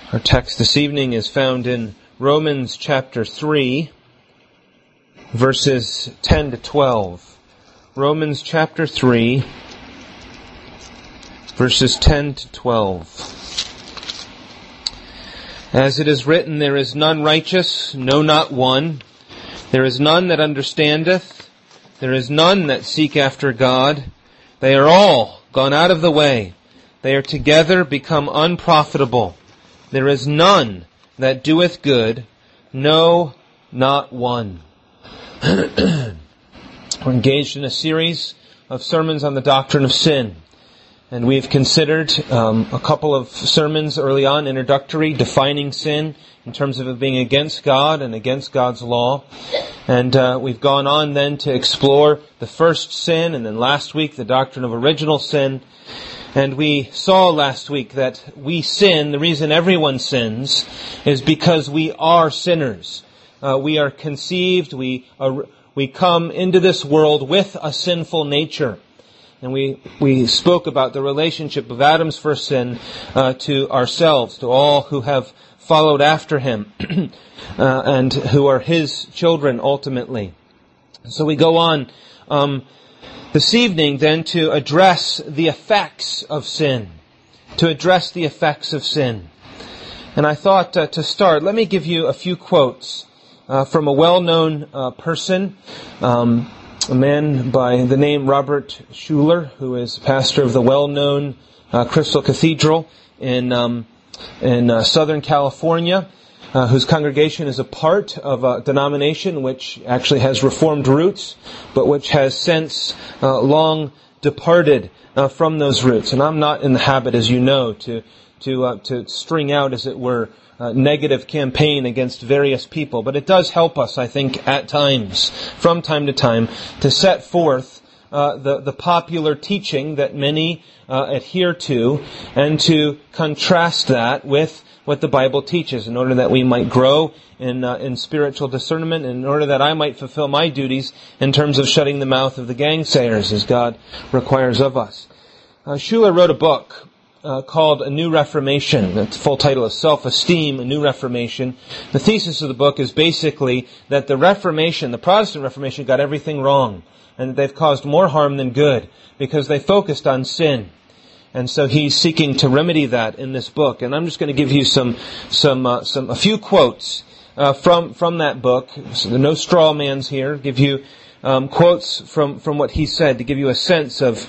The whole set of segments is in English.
Our text this evening is found in Romans chapter 3, verses 10 to 12. Romans chapter 3, verses 10 to 12. As it is written, there is none righteous, no, not one. There is none that understandeth. There is none that seek after God. They are all gone out of the way. They are together become unprofitable. There is none that doeth good, no, not one. We're engaged in a series of sermons on the doctrine of sin. And we've considered a couple of sermons early on, introductory, defining sin in terms of it being against God and against God's law. And we've gone on then to explore the first sin, and then last week the doctrine of original sin. And we saw last week that we sin, the reason everyone sins, is because we are sinners. We are conceived, we come into this world with a sinful nature. And we spoke about the relationship of Adam's first sin to ourselves, to all who have followed after him, and who are his children ultimately. So we go on this evening then to address the effects of sin. To address the effects of sin. And I thought to start, let me give you a few quotes from a well-known person, a man by the name Robert Schuller, who is pastor of the well-known Crystal Cathedral in Southern California, whose congregation is a part of a denomination which actually has Reformed roots, but which has since long departed from those roots. And I'm not in the habit, as you know, to string out, as it were, negative campaign against various people. But it does help us, I think, at times, from time to time, to set forth the popular teaching that many adhere to, and to contrast that with what the Bible teaches, in order that we might grow in spiritual discernment, and in order that I might fulfill my duties in terms of shutting the mouth of the gainsayers, as God requires of us. Schuller wrote a book called A New Reformation. The full title is Self-Esteem, A New Reformation. The thesis of the book is basically that the Reformation, the Protestant Reformation, got everything wrong, and that they've caused more harm than good because they focused on sin. And so he's seeking to remedy that in this book. And I'm just going to give you a few quotes from that book. So there are no straw mans here. Give you quotes from what he said to give you a sense of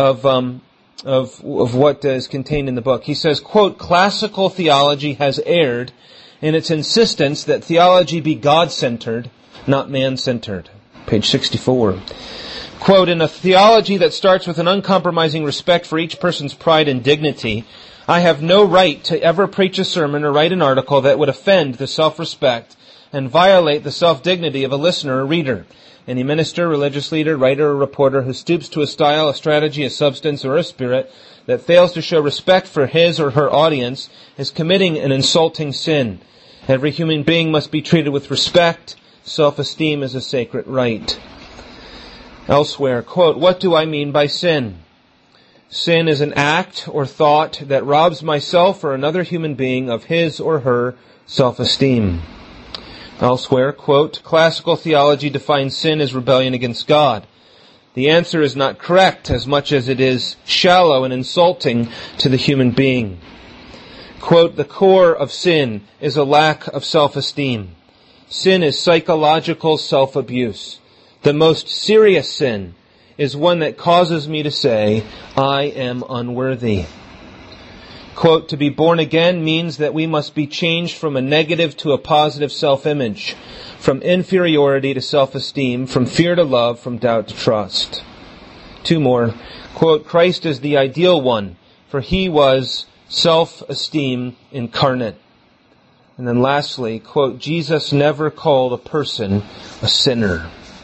what is contained in the book. He says, quote, "Classical theology has erred in its insistence that theology be God-centered, not man-centered." Page 64. Quote, "In a theology that starts with an uncompromising respect for each person's pride and dignity, I have no right to ever preach a sermon or write an article that would offend the self-respect and violate the self-dignity of a listener or reader. Any minister, religious leader, writer, or reporter who stoops to a style, a strategy, a substance, or a spirit that fails to show respect for his or her audience is committing an insulting sin. Every human being must be treated with respect. Self-esteem is a sacred right." Elsewhere, quote, "What do I mean by sin? Sin is an act or thought that robs myself or another human being of his or her self-esteem." Elsewhere, quote, "Classical theology defines sin as rebellion against God. The answer is not correct as much as it is shallow and insulting to the human being." Quote, "The core of sin is a lack of self-esteem. Sin is psychological self-abuse. The most serious sin is one that causes me to say, I am unworthy." Quote, "To be born again means that we must be changed from a negative to a positive self-image, from inferiority to self-esteem, from fear to love, from doubt to trust." Two more. Quote, "Christ is the ideal one, for he was self-esteem incarnate." And then lastly, quote, "Jesus never called a person a sinner."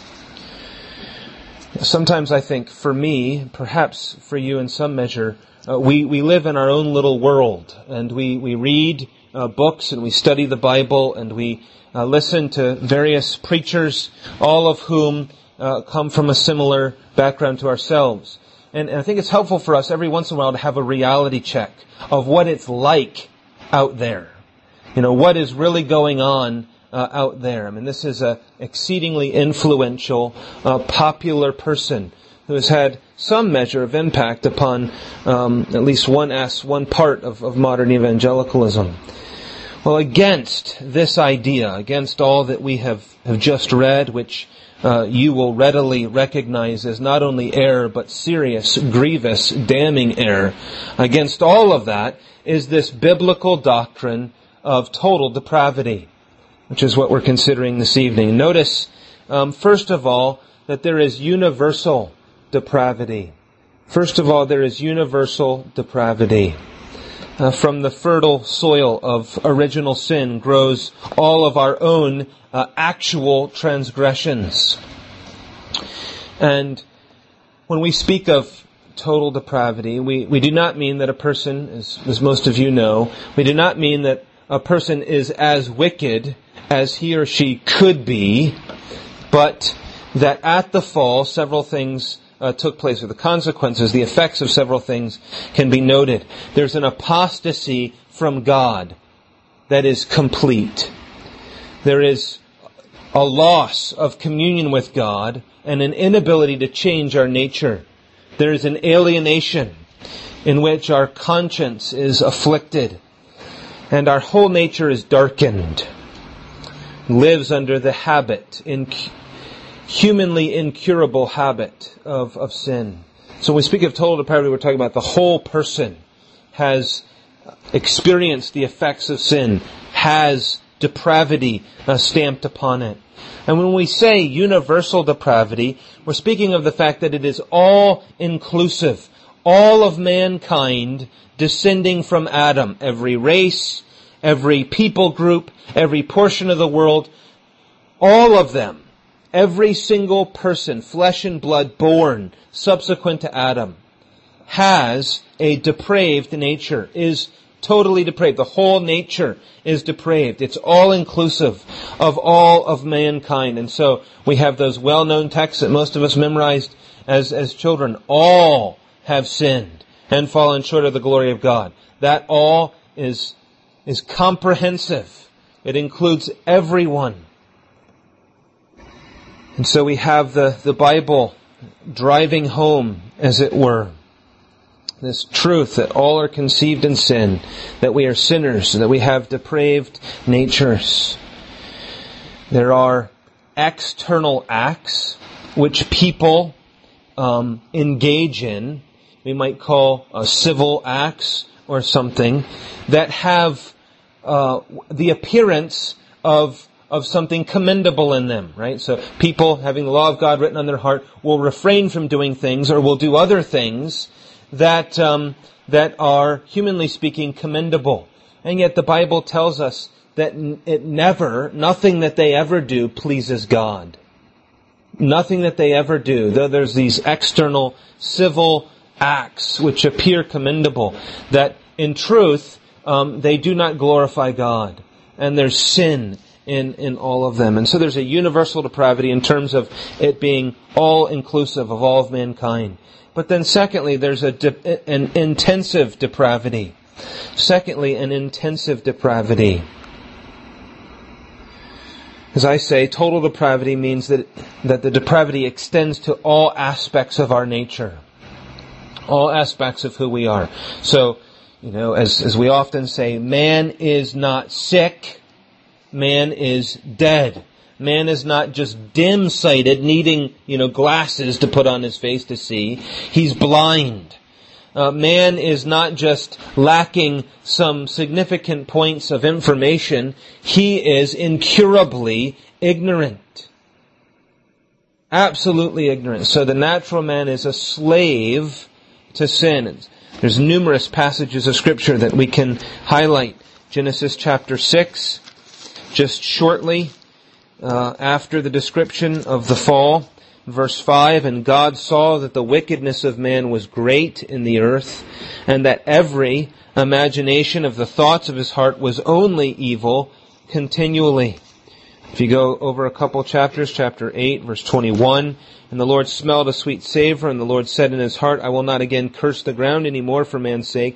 Sometimes I think, for me, perhaps for you in some measure, we live in our own little world, and we read books, and we study the Bible, and we listen to various preachers, all of whom come from a similar background to ourselves. And I think it's helpful for us every once in a while to have a reality check of what it's like out there. what is really going on out there. I mean, this is a exceedingly influential, popular person who has had some measure of impact upon at least one part of modern evangelicalism. Well, against this idea, against all that we have just read, which you will readily recognize as not only error, but serious, grievous, damning error, against all of that is this biblical doctrine of total depravity, which is what we're considering this evening. Notice, first of all, that there is universal depravity. First of all, there is universal depravity. From the fertile soil of original sin grows all of our own actual transgressions. And when we speak of total depravity, we do not mean that a person, as most of you know, we do not mean that a person is as wicked as he or she could be, but that at the fall several things took place, or the consequences, the effects of several things can be noted. There's an apostasy from God that is complete. There is a loss of communion with God and an inability to change our nature. There is an alienation in which our conscience is afflicted and our whole nature is darkened, lives under the habit, humanly incurable habit of sin. So when we speak of total depravity, we're talking about the whole person has experienced the effects of sin, has depravity stamped upon it. And when we say universal depravity, we're speaking of the fact that it is all inclusive. All of mankind descending from Adam, every race, every people group, every portion of the world, all of them, every single person, flesh and blood born subsequent to Adam, has a depraved nature, is totally depraved. The whole nature is depraved. It's all inclusive of all of mankind. And so we have those well-known texts that most of us memorized as children. All have sinned and fallen short of the glory of God. That all is comprehensive. It includes everyone. And so we have the Bible driving home, as it were, this truth that all are conceived in sin, that we are sinners, that we have depraved natures. There are external acts which people engage in, we might call civil acts or something, that have the appearance of something commendable in them, right? So people, having the law of God written on their heart, will refrain from doing things or will do other things that are, humanly speaking, commendable. And yet the Bible tells us that nothing that they ever do pleases God. Nothing that they ever do, though there's these external civil acts which appear commendable, that in truth they do not glorify God. And there's sin in all of them. And so there's a universal depravity in terms of it being all inclusive of all of mankind. But then secondly, there's an intensive depravity. Secondly, an intensive depravity. As I say, total depravity means that the depravity extends to all aspects of our nature. All aspects of who we are. So, as we often say, man is not sick, man is dead. Man is not just dim-sighted, needing, glasses to put on his face to see. He's blind. Man is not just lacking some significant points of information. He is incurably ignorant. Absolutely ignorant. So the natural man is a slave to sin. There's numerous passages of Scripture that we can highlight. Genesis chapter 6, just shortly after the description of the fall. Verse 5, and God saw that the wickedness of man was great in the earth, and that every imagination of the thoughts of his heart was only evil continually. If you go over a couple chapters, chapter 8, verse 21, and the Lord smelled a sweet savor, and the Lord said in his heart, I will not again curse the ground any more for man's sake,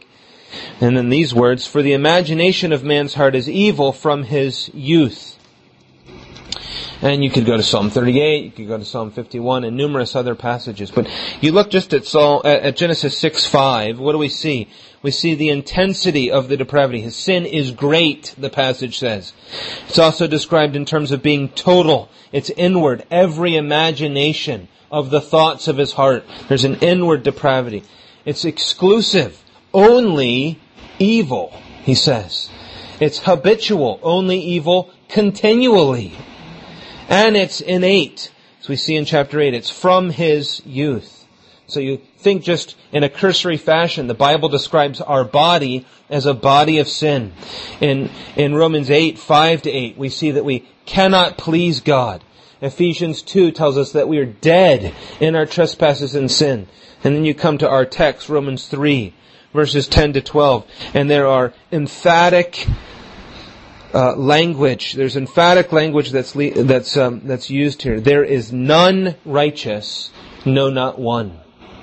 And then these words, for the imagination of man's heart is evil from his youth. And you could go to Psalm 38, you could go to Psalm 51, and numerous other passages. But you look just at Genesis 6:5, what do we see? We see the intensity of the depravity. His sin is great, the passage says. It's also described in terms of being total. It's inward. Every imagination of the thoughts of his heart. There's an inward depravity. It's exclusive. Only evil, he says. It's habitual. Only evil continually. And it's innate. As we see in chapter 8, it's from his youth. So you think just in a cursory fashion, the Bible describes our body as a body of sin. In Romans 8:5-8, we see that we cannot please God. Ephesians 2 tells us that we are dead in our trespasses and sin. And then you come to our text, Romans 3, verses 10-12, and there are emphatic language. There's emphatic language that's used here. There is none righteous, no, not one.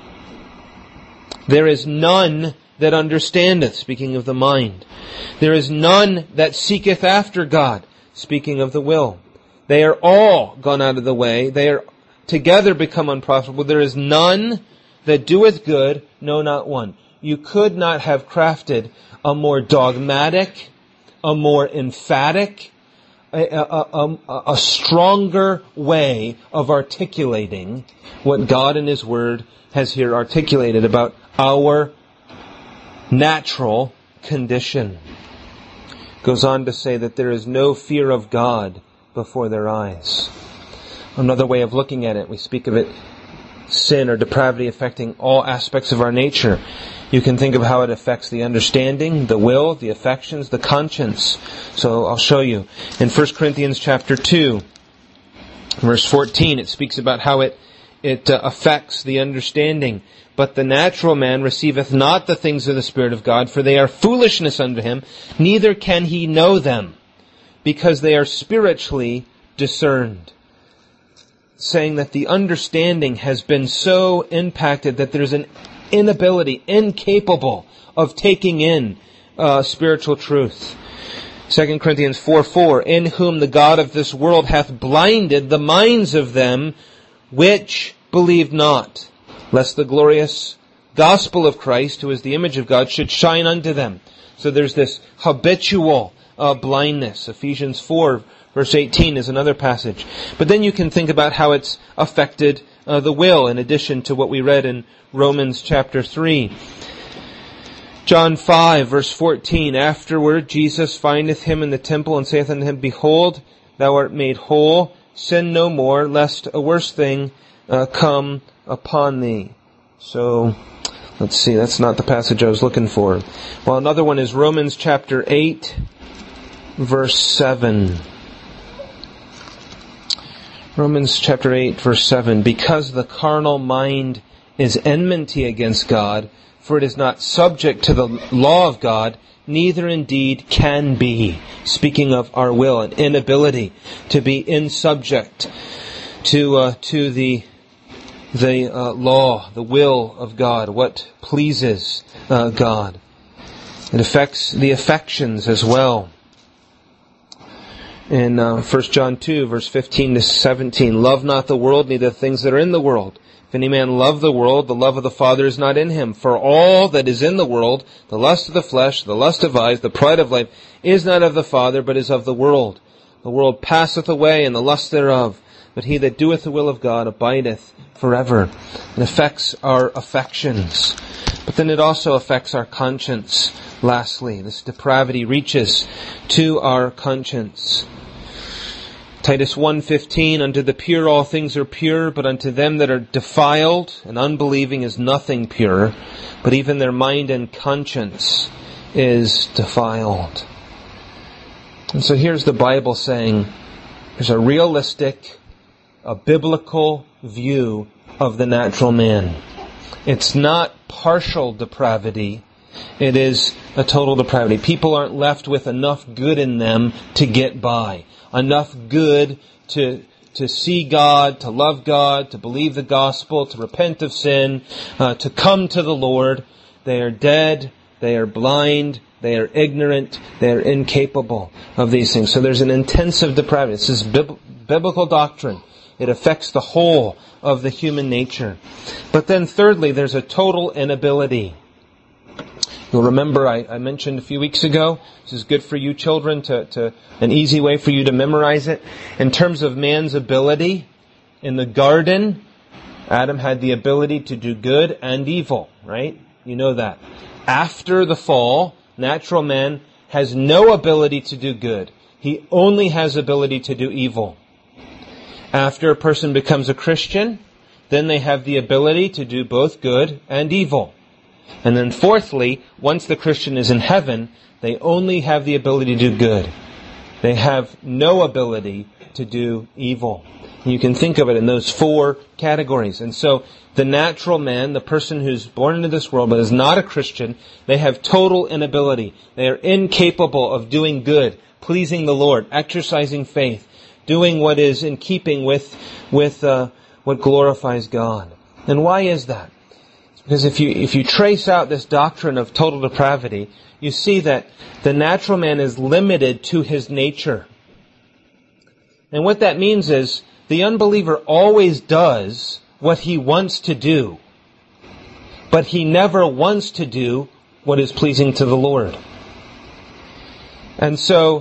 There is none that understandeth, speaking of the mind. There is none that seeketh after God, speaking of the will. They are all gone out of the way. They are together become unprofitable. There is none that doeth good, no, not one. You could not have crafted a more dogmatic, a more emphatic, a stronger way of articulating what God in His Word has here articulated about our natural condition. Goes on to say that there is no fear of God before their eyes. Another way of looking at it, we speak of it, sin or depravity affecting all aspects of our nature. You can think of how it affects the understanding, the will, the affections, the conscience. So I'll show you. In 1 Corinthians chapter 2, verse 14, it speaks about how it affects the understanding. But the natural man receiveth not the things of the Spirit of God, for they are foolishness unto him, neither can he know them, because they are spiritually discerned. Saying that the understanding has been so impacted that there's an inability, incapable of taking in spiritual truth. 2 Corinthians 4:4, in whom the God of this world hath blinded the minds of them which believe not, lest the glorious gospel of Christ, who is the image of God, should shine unto them. So there's this habitual blindness. Ephesians 4, verse 18 is another passage. But then you can think about how it's affected the will, in addition to what we read in Romans chapter 3. John 5, verse 14, afterward Jesus findeth him in the temple and saith unto him, behold, thou art made whole, sin no more, lest a worse thing come upon thee. So, let's see, that's not the passage I was looking for. Well, another one is Romans chapter 8, verse 7. Romans chapter 8, verse 7. Because the carnal mind is enmity against God, for it is not subject to the law of God, neither indeed can be. Speaking of our will, an inability to be in subject to the law, the will of God, what pleases God. It affects the affections as well. In 1 John 2, verse 15-17, love not the world, neither the things that are in the world. If any man love the world, the love of the Father is not in him. For all that is in the world, the lust of the flesh, the lust of eyes, the pride of life, is not of the Father, but is of the world. The world passeth away, and the lust thereof. But he that doeth the will of God abideth forever. It affects our affections. But then it also affects our conscience. Lastly, this depravity reaches to our conscience. Titus 1:15, unto the pure all things are pure, but unto them that are defiled and unbelieving is nothing pure, but even their mind and conscience is defiled. And so here's the Bible saying, there's a realistic, a biblical view of the natural man. It's not partial depravity. It is a total depravity. People aren't left with enough good in them to get by. Enough good to see God, to love God, to believe the gospel, to repent of sin, to come to the Lord. They are dead They are blind. They are ignorant. They are incapable of these things. So there's an intensive depravity. This is biblical doctrine. It affects the whole of the human nature. But then thirdly, there's a total inability. You'll remember I mentioned a few weeks ago, this is good for you children, to an easy way for you to memorize it. In terms of man's ability, in the garden, Adam had the ability to do good and evil, right? You know that. After the fall, natural man has no ability to do good. He only has ability to do evil. After a person becomes a Christian, then they have the ability to do both good and evil. And then fourthly, once the Christian is in heaven, they only have the ability to do good. They have no ability to do evil. You can think of it in those four categories. And so the natural man, the person who's born into this world but is not a Christian, they have total inability. They are incapable of doing good, pleasing the Lord, exercising faith, doing what is in keeping with what glorifies God. And why is that? Because if you trace out this doctrine of total depravity, you see that the natural man is limited to his nature. And what that means is the unbeliever always does what he wants to do, but he never wants to do what is pleasing to the Lord. And so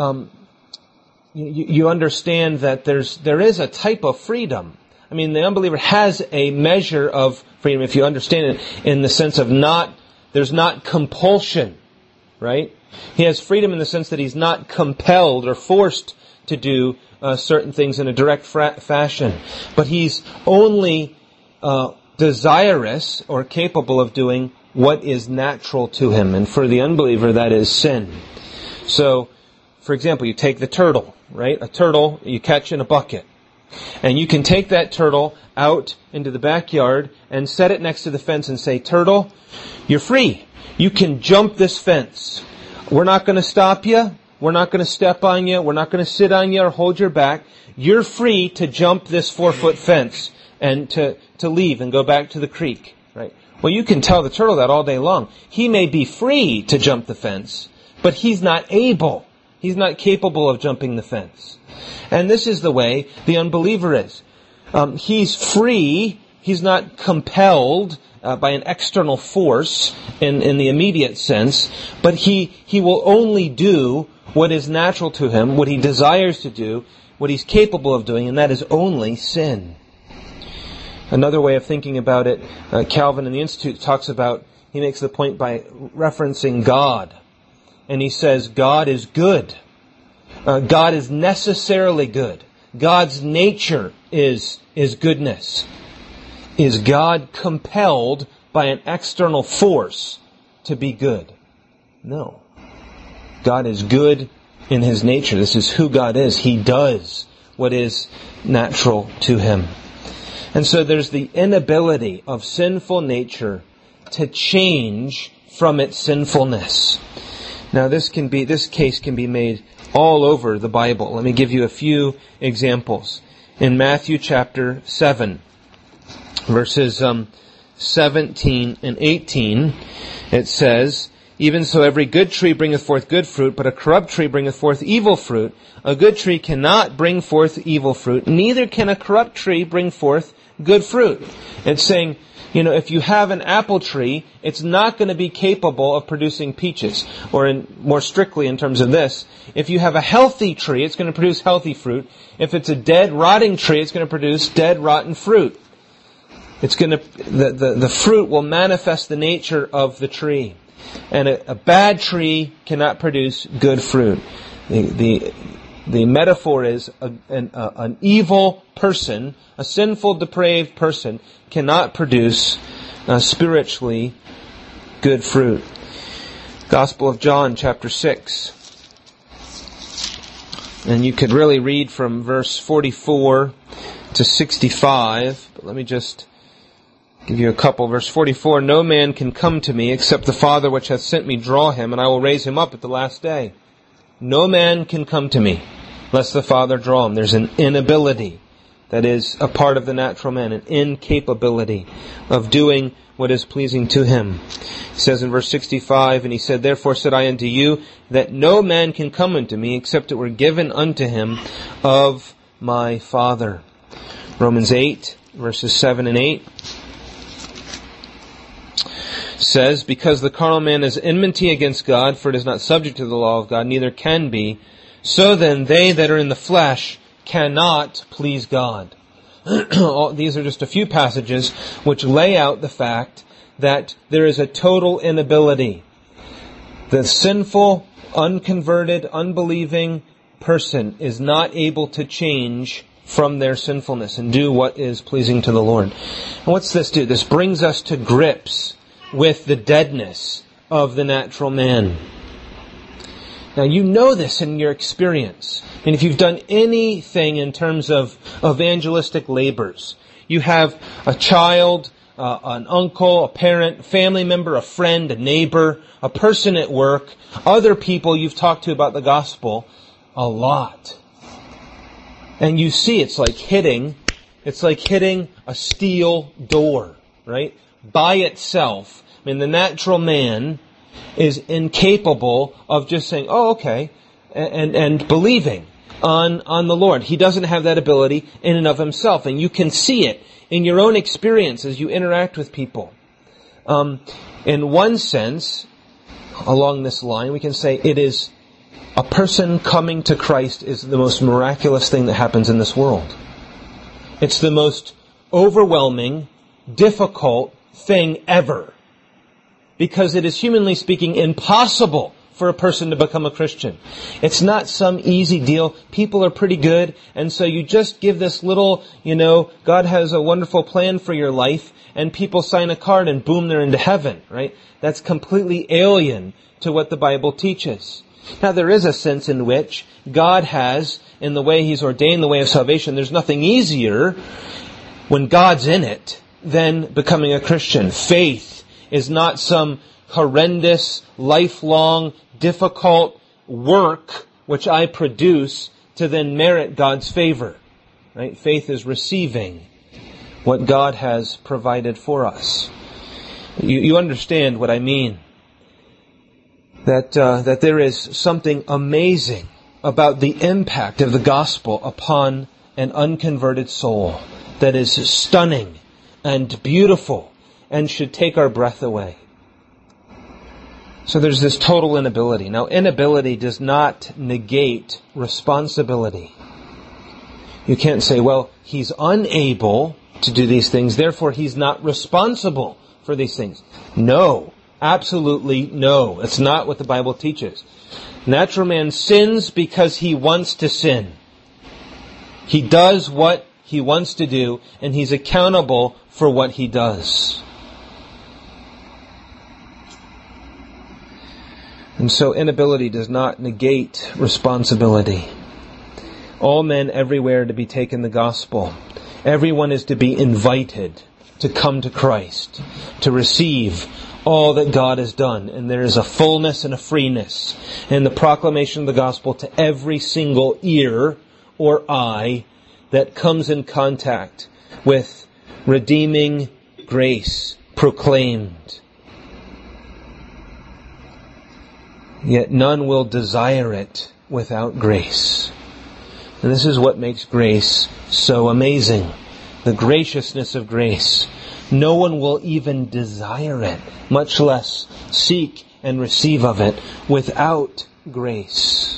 you understand that there is a type of freedom. I mean, the unbeliever has a measure of freedom, if you understand it, in the sense of there's not compulsion, right? He has freedom in the sense that he's not compelled or forced to do certain things in a direct fashion. But he's only desirous or capable of doing what is natural to him. And for the unbeliever, that is sin. So, for example, you take the turtle, right? A turtle you catch in a bucket. And you can take that turtle out into the backyard and set it next to the fence and say, "Turtle, you're free. You can jump this fence. We're not going to stop you. We're not going to step on you. We're not going to sit on you or hold your back. You're free to jump this 4-foot fence and to leave and go back to the creek." Right? Well, you can tell the turtle that all day long. He may be free to jump the fence, but he's not able. He's not capable of jumping the fence. And this is the way the unbeliever is. He's free. He's not compelled by an external force in the immediate sense, but he will only do what is natural to him, what he desires to do, what he's capable of doing, and that is only sin. Another way of thinking about it, Calvin in the Institute talks about, he makes the point by referencing God. And he says, God is good. God is necessarily good. God's nature is goodness. Is God compelled by an external force to be good? No. God is good in His nature. This is who God is. He does what is natural to Him. And so there's the inability of sinful nature to change from its sinfulness. Now this case can be made all over the Bible. Let me give you a few examples. In Matthew chapter 7, verses 17 and 18, it says, "Even so every good tree bringeth forth good fruit, but a corrupt tree bringeth forth evil fruit. A good tree cannot bring forth evil fruit, neither can a corrupt tree bring forth good fruit." It's saying, if you have an apple tree, it's not going to be capable of producing peaches. Or more strictly in terms of this, if you have a healthy tree, it's going to produce healthy fruit. If it's a dead, rotting tree, it's going to produce dead, rotten fruit. It's going to, the fruit will manifest the nature of the tree. And a bad tree cannot produce good fruit. The metaphor is an evil person, a sinful, depraved person, cannot produce spiritually good fruit. Gospel of John, chapter 6. And you could really read from verse 44 to 65, but let me just give you a couple. Verse 44, "No man can come to me except the Father which hath sent me draw him, and I will raise him up at the last day." No man can come to me lest the Father draw him. There's an inability. that is a part of the natural man, an incapability of doing what is pleasing to him. He says in verse 65, and he said, Therefore said I unto you, that no man can come unto me, except it were given unto him of my Father. Romans 8, verses 7 and 8 says, Because the carnal man is enmity against God, for it is not subject to the law of God, neither can be. So then they that are in the flesh cannot please God. These are just a few passages which lay out the fact that there is a total inability. The sinful, unconverted, unbelieving person is not able to change from their sinfulness and do what is pleasing to the Lord. And what's this do? This brings us to grips with the deadness of the natural man. Now you know this in your experience. And if you've done anything in terms of evangelistic labors, you have a child, an uncle, a parent, family member, a friend, a neighbor, a person at work, other people you've talked to about the gospel a lot. And you see it's like hitting a steel door, right? By itself. I mean, the natural man is incapable of just saying, oh, okay, and believing on the Lord. He doesn't have that ability in and of himself. And you can see it in your own experience as you interact with people. In one sense, along this line, we can say it is a person coming to Christ is the most miraculous thing that happens in this world. It's the most overwhelming, difficult thing ever. Because it is, humanly speaking, impossible for a person to become a Christian. It's not some easy deal. People are pretty good, and so you just give this little, God has a wonderful plan for your life, and people sign a card and boom, they're into heaven, right? That's completely alien to what the Bible teaches. Now, there is a sense in which God has, in the way He's ordained the way of salvation, there's nothing easier when God's in it than becoming a Christian. Faith is not some horrendous, lifelong, difficult work which I produce to then merit God's favor. Right? Faith is receiving what God has provided for us. You understand what I mean. That there is something amazing about the impact of the gospel upon an unconverted soul that is stunning and beautiful and should take our breath away. So there's this total inability. Now, inability does not negate responsibility. You can't say, well, he's unable to do these things, therefore he's not responsible for these things. No. Absolutely no. It's not what the Bible teaches. Natural man sins because he wants to sin. He does what he wants to do, and he's accountable for what he does. And so inability does not negate responsibility. All men everywhere are to be taken the gospel. Everyone is to be invited to come to Christ, to receive all that God has done. And there is a fullness and a freeness in the proclamation of the gospel to every single ear or eye that comes in contact with redeeming grace proclaimed. Yet none will desire it without grace. And this is what makes grace so amazing. The graciousness of grace. No one will even desire it, much less seek and receive of it without grace.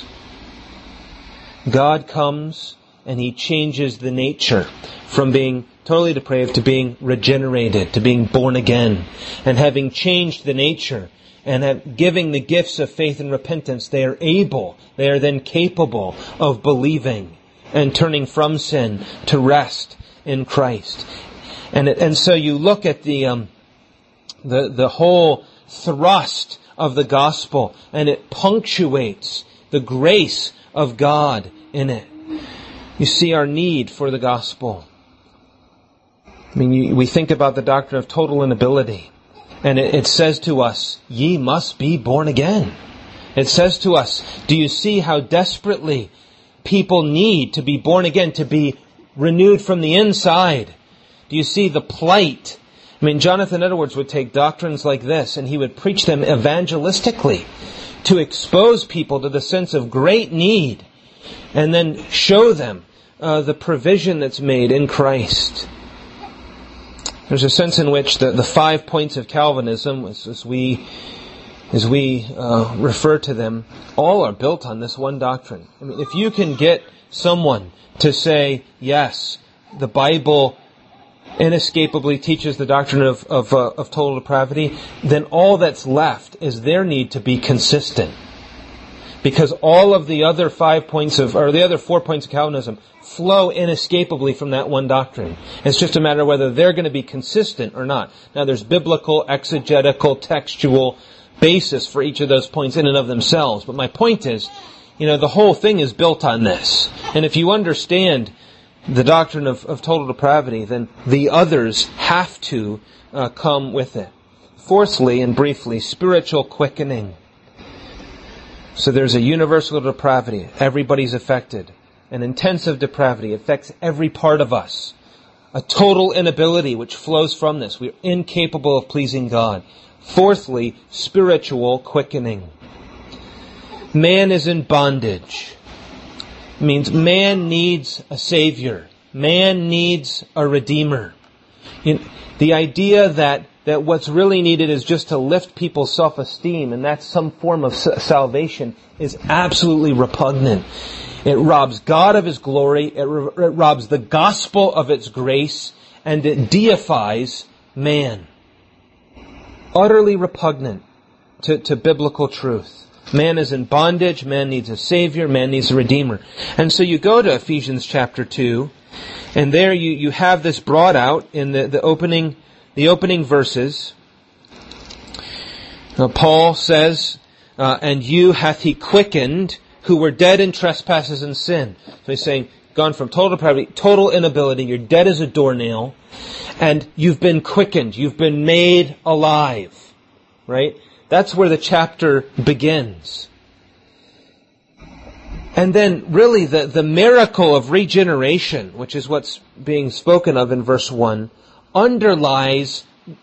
God comes and He changes the nature from being totally depraved to being regenerated, to being born again. And having changed the nature and giving the gifts of faith and repentance, they are then capable of believing and turning from sin to rest in Christ. And so you look at the whole thrust of the gospel, and it punctuates the grace of God in it. You see our need for the gospel. I mean, we think about the doctrine of total inability, and it says to us, ye must be born again. It says to us, do you see how desperately people need to be born again, to be renewed from the inside? Do you see the plight? I mean, Jonathan Edwards would take doctrines like this and he would preach them evangelistically to expose people to the sense of great need and then show them the provision that's made in Christ. There's a sense in which the 5 points of Calvinism, as we refer to them, all are built on this one doctrine. I mean, if you can get someone to say, yes, the Bible inescapably teaches the doctrine of total depravity, then all that's left is their need to be consistent. Because all of the other 5 points the other 4 points of Calvinism flow inescapably from that one doctrine. It's just a matter of whether they're going to be consistent or not. Now there's biblical, exegetical, textual basis for each of those points in and of themselves. But my point is, the whole thing is built on this. And if you understand the doctrine of total depravity, then the others have to come with it. Fourthly, and briefly, spiritual quickening. So there's a universal depravity. Everybody's affected. An intensive depravity affects every part of us. A total inability which flows from this. We're incapable of pleasing God. Fourthly, spiritual quickening. Man is in bondage. It means man needs a Savior. Man needs a Redeemer. The idea that what's really needed is just to lift people's self-esteem, and that's some form of salvation, is absolutely repugnant. It robs God of His glory, it robs the gospel of its grace, and it deifies man. Utterly repugnant to biblical truth. Man is in bondage, man needs a Savior, man needs a Redeemer. And so you go to Ephesians chapter 2, and there you have this brought out in the opening verses. Now, Paul says, and you hath He quickened who were dead in trespasses and sin. So he's saying, gone from total depravity, total inability, you're dead as a doornail, and you've been quickened, you've been made alive. Right? That's where the chapter begins. And then really the miracle of regeneration, which is what's being spoken of in verse 1, underlines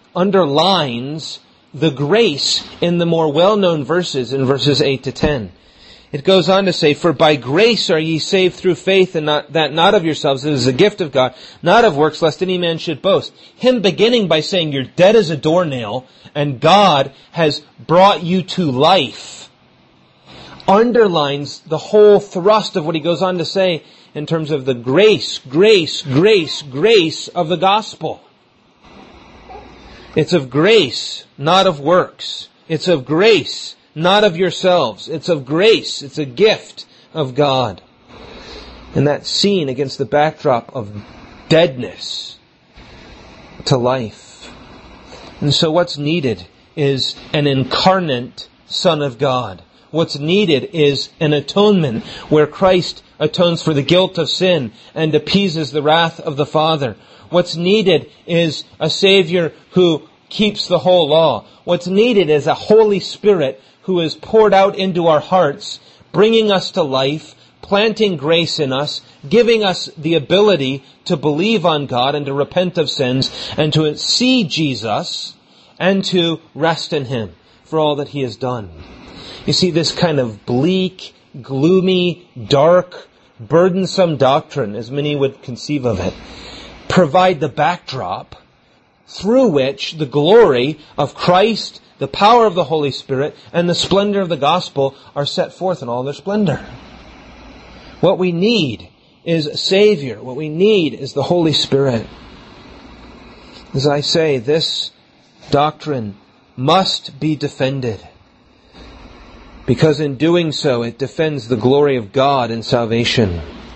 the grace in the more well-known verses in verses 8 to 10. It goes on to say, for by grace are ye saved through faith, and not of yourselves, it is a gift of God, not of works, lest any man should boast. Him beginning by saying you're dead as a doornail, and God has brought you to life, underlines the whole thrust of what he goes on to say in terms of the grace of the gospel. It's of grace, not of works. It's of grace, not of yourselves. It's of grace. It's a gift of God. And that's seen against the backdrop of deadness to life. And so what's needed is an incarnate Son of God. What's needed is an atonement where Christ atones for the guilt of sin and appeases the wrath of the Father. What's needed is a Savior who keeps the whole law. What's needed is a Holy Spirit who is poured out into our hearts, bringing us to life, planting grace in us, giving us the ability to believe on God and to repent of sins and to see Jesus and to rest in Him for all that He has done. You see, this kind of bleak, gloomy, dark, burdensome doctrine, as many would conceive of it, provide the backdrop through which the glory of Christ, the power of the Holy Spirit, and the splendor of the gospel are set forth in all their splendor. What we need is a Savior. What we need is the Holy Spirit. As I say, this doctrine must be defended, because in doing so it defends the glory of God in salvation.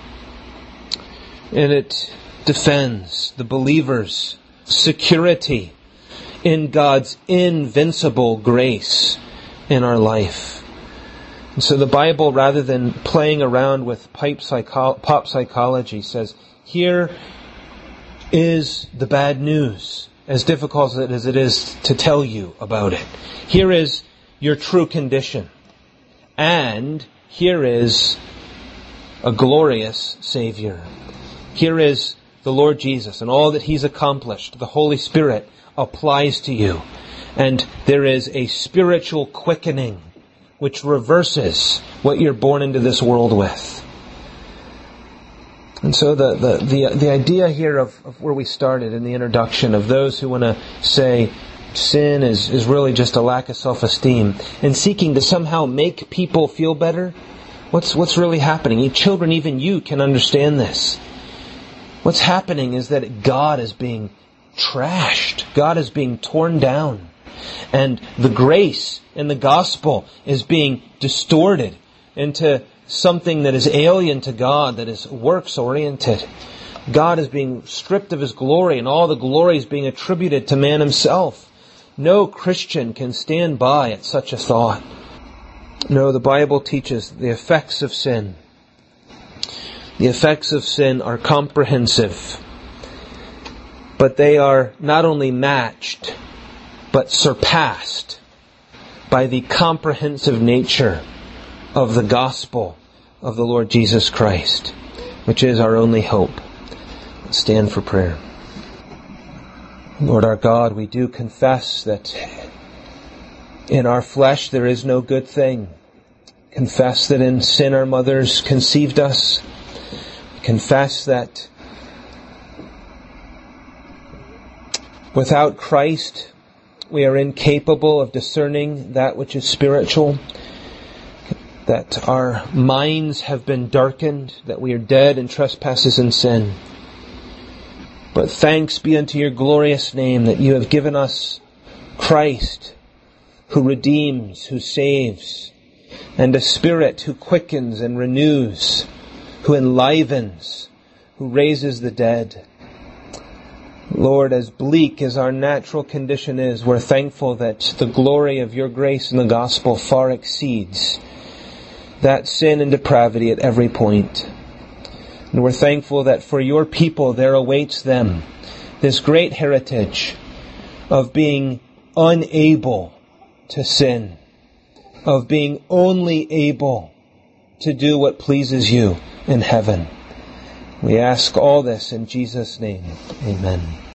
And it defends the believer's security in God's invincible grace in our life. And so the Bible, rather than playing around with pop psychology, says, here is the bad news, as difficult as it is to tell you about it. Here is your true condition. And here is a glorious Savior. Here is the Lord Jesus and all that He's accomplished. The Holy Spirit applies to you. And there is a spiritual quickening which reverses what you're born into this world with. And so the idea here of where we started in the introduction, of those who want to say sin is really just a lack of self-esteem and seeking to somehow make people feel better, what's really happening? Children, even you can understand this. What's happening is that God is being trashed. God is being torn down. And the grace in the gospel is being distorted into something that is alien to God, that is works-oriented. God is being stripped of His glory, and all the glory is being attributed to man himself. No Christian can stand by at such a thought. No, the Bible teaches the effects of sin. The effects of sin are comprehensive, but they are not only matched, but surpassed by the comprehensive nature of the gospel of the Lord Jesus Christ, which is our only hope. Let's stand for prayer. Lord our God, we do confess that in our flesh there is no good thing. Confess that in sin our mothers conceived us. Confess that without Christ we are incapable of discerning that which is spiritual, that our minds have been darkened, that we are dead in trespasses and sin. But thanks be unto your glorious name that you have given us Christ, who redeems, who saves, and a Spirit who quickens and renews, who enlivens, who raises the dead. Lord, as bleak as our natural condition is, we're thankful that the glory of your grace in the gospel far exceeds that sin and depravity at every point. And we're thankful that for your people there awaits them this great heritage of being unable to sin, of being only able to do what pleases you in heaven. We ask all this in Jesus' name. Amen.